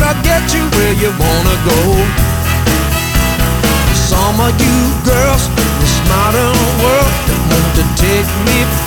I'll get you where you wanna go. Some of you girls, the smart in the world, that want to take me